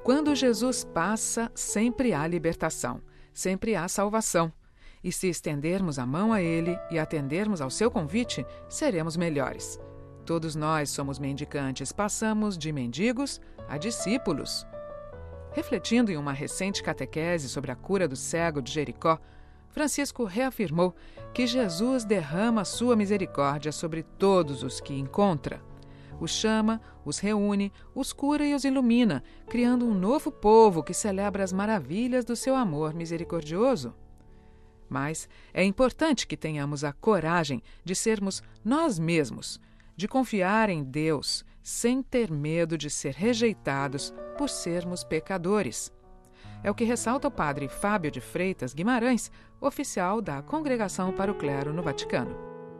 Quando Jesus passa, sempre há libertação, sempre há salvação. E se estendermos a mão a Ele e atendermos ao seu convite, seremos melhores. Todos nós somos mendicantes, passamos de mendigos a discípulos. Refletindo em uma recente catequese sobre a cura do cego de Jericó, Francisco reafirmou que Jesus derrama sua misericórdia sobre todos os que encontra. Os chama, os reúne, os cura e os ilumina, criando um novo povo que celebra as maravilhas do seu amor misericordioso. Mas é importante que tenhamos a coragem de sermos nós mesmos, de confiar em Deus, sem ter medo de ser rejeitados por sermos pecadores. É o que ressalta o padre Fábio de Freitas Guimarães, oficial da Congregação para o Clero no Vaticano.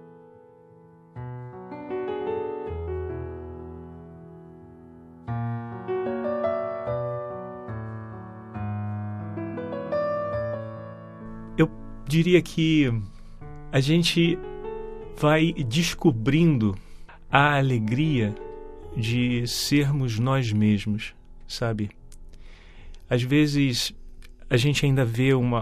Eu diria que a gente vai descobrindo a alegria de sermos nós mesmos, sabe? Às vezes a gente ainda vê uma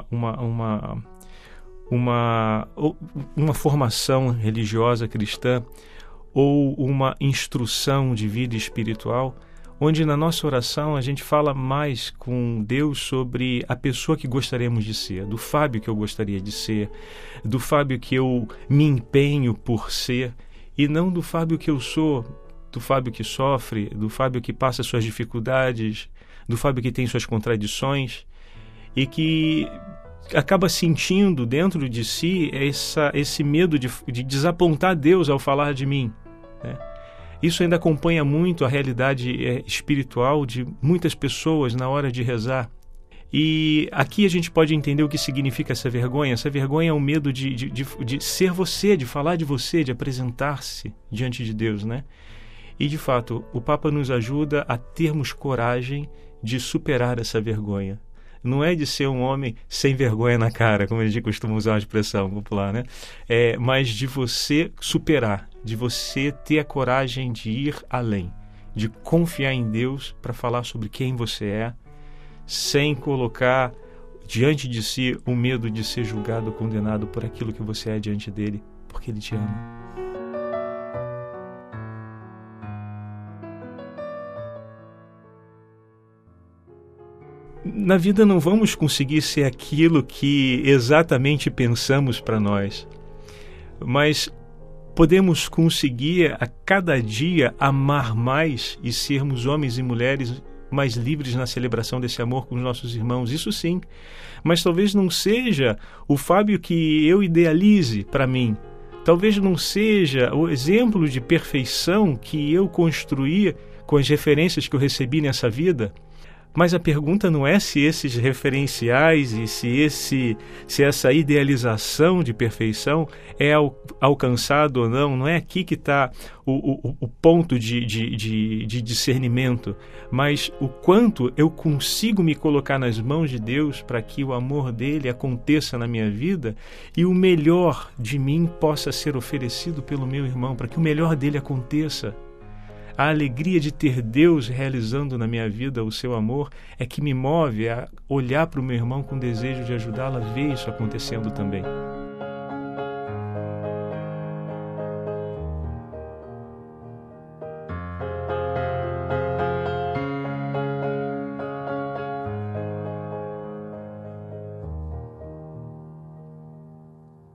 formação religiosa cristã ou uma instrução de vida espiritual, onde na nossa oração a gente fala mais com Deus sobre a pessoa que gostaríamos de ser, do Fábio que eu gostaria de ser, do Fábio que eu me empenho por ser, e não do Fábio que eu sou, do Fábio que sofre, do Fábio que passa suas dificuldades, do Fábio que tem suas contradições e que acaba sentindo dentro de si esse medo de desapontar Deus ao falar de mim, né? Isso ainda acompanha muito a realidade espiritual de muitas pessoas na hora de rezar. E aqui a gente pode entender o que significa essa vergonha. Essa vergonha é o medo de ser você, de falar de você, de apresentar-se diante de Deus, né? E, de fato, o Papa nos ajuda a termos coragem de superar essa vergonha. Não é de ser um homem sem vergonha na cara, como a gente costuma usar uma expressão popular, né? Mas de você superar, de você ter a coragem de ir além, de confiar em Deus para falar sobre quem você é, sem colocar diante de si o medo de ser julgado ou condenado por aquilo que você é diante dele, porque ele te ama. Na vida não vamos conseguir ser aquilo que exatamente pensamos para nós, mas podemos conseguir a cada dia amar mais e sermos homens e mulheres mais livres na celebração desse amor com os nossos irmãos, isso sim. Mas talvez não seja o Fábio que eu idealize para mim, talvez não seja o exemplo de perfeição que eu construí com as referências que eu recebi nessa vida. Mas a pergunta não é se esses referenciais e se essa idealização de perfeição é alcançado ou não. Não é aqui que está o ponto de discernimento, mas o quanto eu consigo me colocar nas mãos de Deus para que o amor dele aconteça na minha vida e o melhor de mim possa ser oferecido pelo meu irmão, para que o melhor dele aconteça. A alegria de ter Deus realizando na minha vida o seu amor é que me move a olhar para o meu irmão com desejo de ajudá-lo a ver isso acontecendo também.